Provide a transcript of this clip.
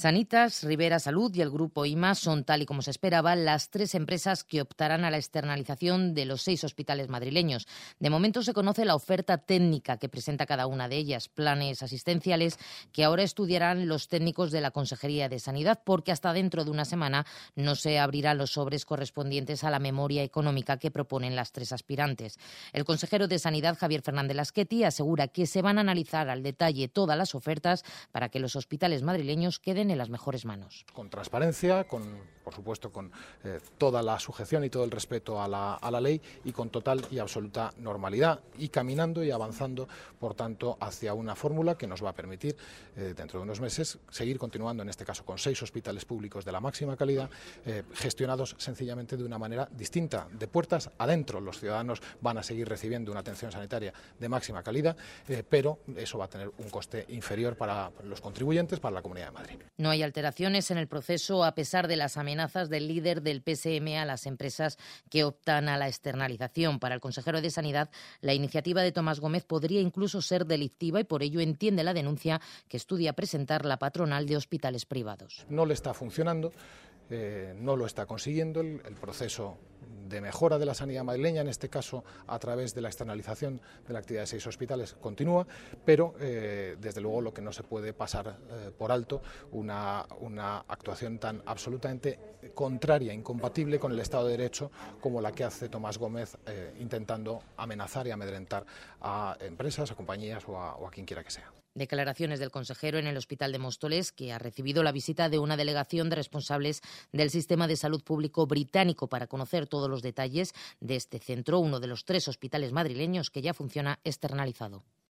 Sanitas, Ribera Salud y el Grupo IMA son, tal y como se esperaba, las tres empresas que optarán a la externalización de los 6 hospitales madrileños. De momento se conoce la oferta técnica que presenta cada una de ellas, planes asistenciales que ahora estudiarán los técnicos de la Consejería de Sanidad, porque hasta dentro de una semana no se abrirán los sobres correspondientes a la memoria económica que proponen las tres aspirantes. El consejero de Sanidad, Javier Fernández Lasqueti, asegura que se van a analizar al detalle todas las ofertas para que los hospitales madrileños queden en las mejores manos. Con transparencia, por supuesto, con toda la sujeción y todo el respeto a la ley y con total y absoluta normalidad y caminando y avanzando, por tanto, hacia una fórmula que nos va a permitir, dentro de unos meses, seguir continuando, en este caso, con 6 hospitales públicos de la máxima calidad, gestionados sencillamente de una manera distinta, de puertas adentro. Los ciudadanos van a seguir recibiendo una atención sanitaria de máxima calidad, pero eso va a tener un coste inferior para los contribuyentes, para la Comunidad de Madrid. No hay alteraciones en el proceso a pesar de las amenazas del líder del PSM a las empresas que optan a la externalización. Para el consejero de Sanidad, la iniciativa de Tomás Gómez podría incluso ser delictiva y por ello entiende la denuncia que estudia presentar la patronal de hospitales privados. No le está funcionando, no lo está consiguiendo el proceso de mejora de la sanidad madrileña, en este caso a través de la externalización de la actividad de 6 hospitales, continúa, pero desde luego lo que no se puede pasar por alto, una actuación tan absolutamente contraria, incompatible con el Estado de Derecho como la que hace Tomás Gómez, intentando amenazar y amedrentar a empresas, a compañías o a quien quiera que sea. Declaraciones del consejero en el Hospital de Móstoles, que ha recibido la visita de una delegación de responsables del sistema de salud público británico para conocer todos los detalles de este centro, uno de los 3 hospitales madrileños que ya funciona externalizado.